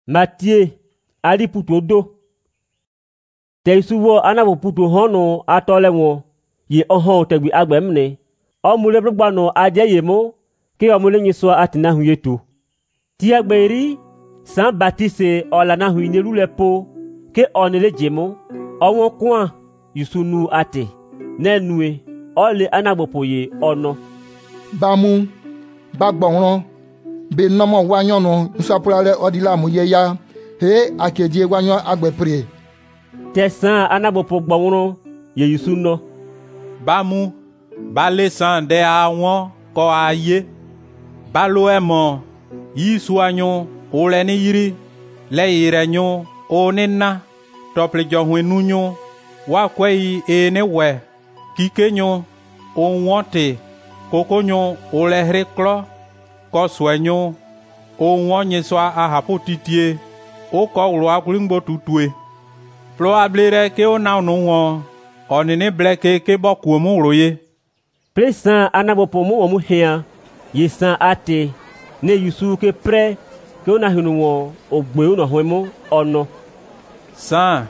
Matthieu ali puto do. Te suwo anabo puto hono atole won ye ohon tegbi agbemne. Omule brugbano aje yemo ke omule nyiso atina huyetu. Ti agberi Saint Baptiste olana huineru lepo ke onele jemo owon kwa yusunu ate nenue ole anabopoye ono. Bamu bagbonron be nomo wanyonu nsapulale odila muyeya he akedie wanyon agbepre. Te Saint anabopo gbonron ye yusuno. Bamu bale san de awon ko aye balo emo yisu anyo ole ni yiri le yire nyo onina tople johun nunyo wa kwei ene we kikenyo onwote kokonyo ole hreklo ko swenyo onwonye so ahapotitie o ko wlo akulingbo tutue plo ablere ke ona nu won onini bleke ke boku mu roye. Presan anabopo mu omu hea ye san ate ne yusu ke pre ke ona hinu won ogbe ona hoemo ono. San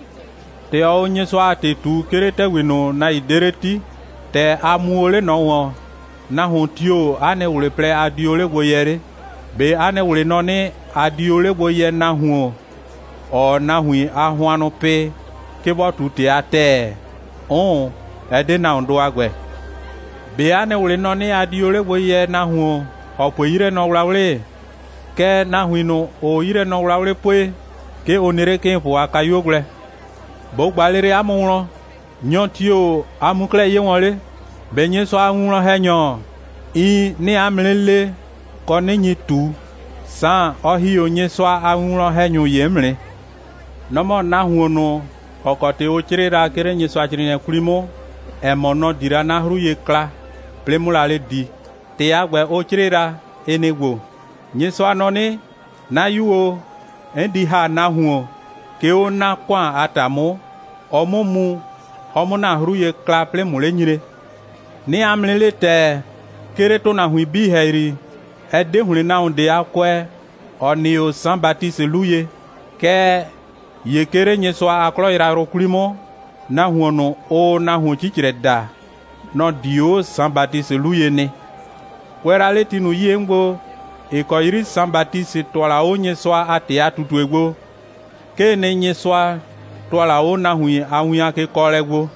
te onye so ate tu kerete wino na idereti te amuole no won na hontio ane wole pre adiole boyere be ane wole no ni adiole boye na huo o na hui ahuano pe ke botu te ate on ede na ndo agwe be ane wole no ni adiole boye na huo opo ire no wlawle ke na hui no o ire no wlawle pe ke onere ke fo akayogle bo gbalere amunro nyotio amukle ye wonle benye so anwuro henyo I ni amlele ko ni nyitu san ohi onye so anwuro henyo yemre nomo na huono okote ochirira kere nyi so achirine kulimo emono dira na hru ye kla plemulale di te agbe ochirira enegbo nyi so anoni na yuo endi ha na huo ke ona kwa atamu omumu omuna hru ye kla plemule nyire ni amlele te kere to na hui bi heri ede hule na onde akwe oni o Saint Baptiste luye ke ye kere nyeso aklo ira rokulimo na huono o na hu chichire da no dio Saint Baptiste luye ne kwera leti nu yengbo e ko iri Saint Baptiste tola o nyeso ate atutu egbo ke ne nyeso tola o na hui awuya ke kolegbo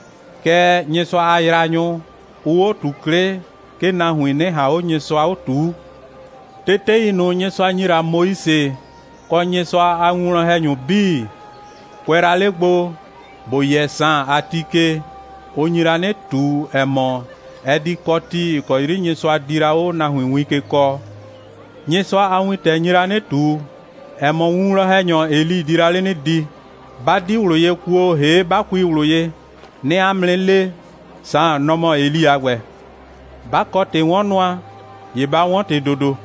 ke nyeso ayranyo uwo tukle ke na huine ha onye so autu tete ino nye so anyira Moise ko nye so anwuro henyu bi kwera legbo boye san atike onyira ne tu emo edi koti ko iri nye so adira o na huinwi ke ko nye so awite nyira ne tu emo nwuro henyo eli dirale ne di badi uloye kuo he bakwi uloye ne amlele san nomo eli agwe bakote wonwa ye ba won te dodo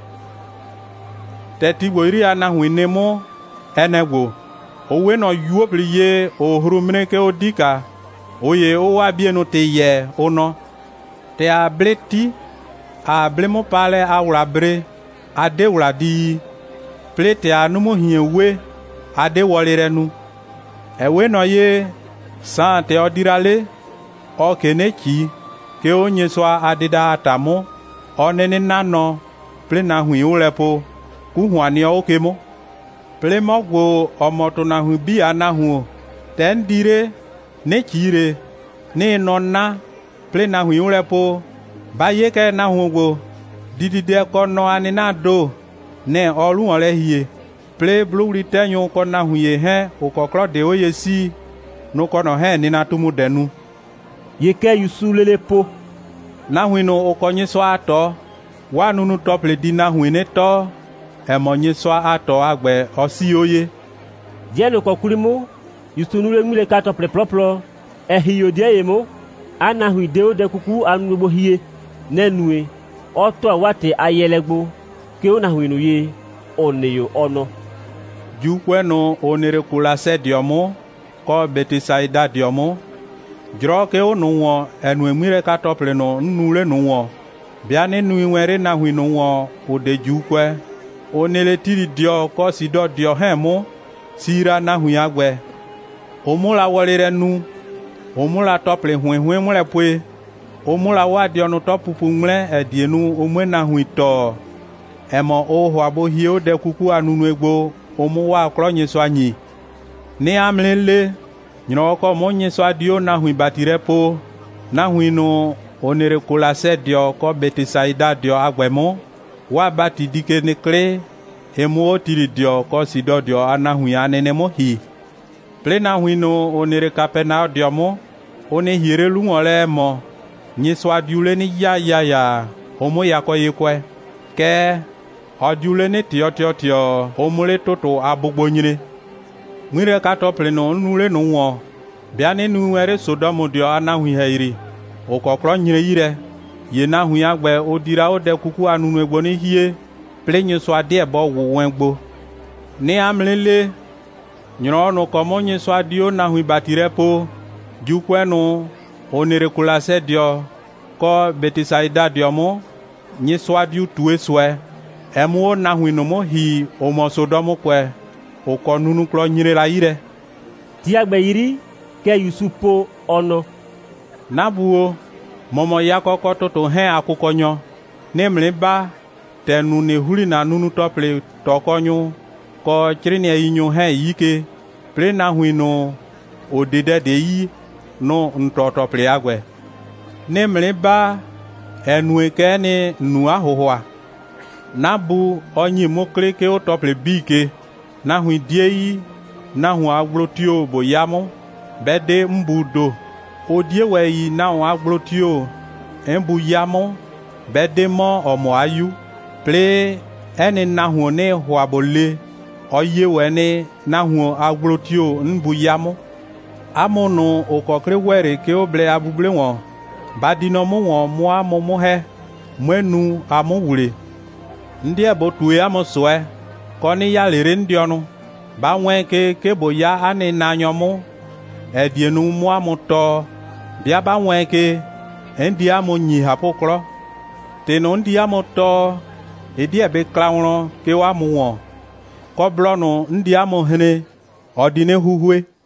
teti boiri ana huinemo enegbo owe no yuobliye ohuru mreke odika oye o wa bienu te ye ono te ableti ablemo pale awlabre ade wladi plete anumo hiewe ade wolirenu ewe no ye san te odirale o kenechi ke onye so adida atamo onene nano plena hui ulepo kuhuani okemo plemogwo omoto na hu bi anahu tendire ne chire ne nonna plena hui ulepo baye ke na hugo didide kono anina do ne olu ole hie ple bluri tenyo kona huye he okokro de oyesi no kono he ni na tumu denu Yeke yusu lele po. Na huino okonye so ato. Wa nunu tople di na huine to. Emonye so ato agbe osi oye. Dieno kokulimo. Yusu nule mwile kato ploplo. Hiyo die yemo. Ana huideo de kuku anubo hiye. Nenue. Oto wate ayelegbo. Ke ona huino ye. Oneyo ono. Jukwe no onere kulase diomo. Ko Betisaida diomo. Jro ke onu wo enu emire ka tople no nule nu wo bia ne nu nwere na hu nu wo ode jukwe onele tiri dio ko sido dio hemu sira na hu agbe omula wolire nu omula tople hwenhwen mule pwe omula wa dio no topupu mle edienu omwe na hu ito emo oho abohio de kuku anunu egbo omu wa kronye so anyi ni amlele nyino ko monye so adio na hu batire po na hu no onere kolase dio ko Betisaida dio agbemo wa bati dike nekle emu tiri dio ko sido dio anahu ya nene mo hi plena hu no onere kapena dio mo one hirelu ngole mo nyi so adiule ni ya omo yakọ yekwe ke adiule ni tio omule toto abugbonyire mwire kato pleno nule no wo bia ne nu ere Sodom dio anahu heiri okokro nyire yire ye na hu ya gbe odira ode kuku anunu egbo ni hie plenye so ade ebo wuwen gbo ni amlele nyiro no komonye so adio na hu batire po jukwenu onere kulase dio ko Betisaida dio mo nyi so adiu tuwe swe emu na hu no mo hi omo Sodom kwe okonunu klo nyire la yire ti agbe yiri ke Yusupo ono nabuo momo yakoko toto he akukonyo nemle ba tenu ne huli na nunu tople tokonyu ko chirine yinyo he yike ple na huino odede de yi no ntoto ple agwe nemle ba enweke ne nu ahohoa nabu onyi mokleke o tople bike na hu die yi na hu aglotio boyamo bede mbudo odie weyi na hu aglotio embu yamo bede mo omo ayu ple eni na hu ne huabole oye wene na hu aglotio nbu yamo amono okokre were ke oble abuble won badino mo won mo amomo he mwenu amowure ndi ebotu ya mo soe koni ya lere ndi onu ba wen ke boya ani na nyomo edienu mo amuto bia ba wen ke endi amo nyi hapokro teno ndi amuto edi ebe klawro ke wa mu won ko blono ndi amo hene odine huhue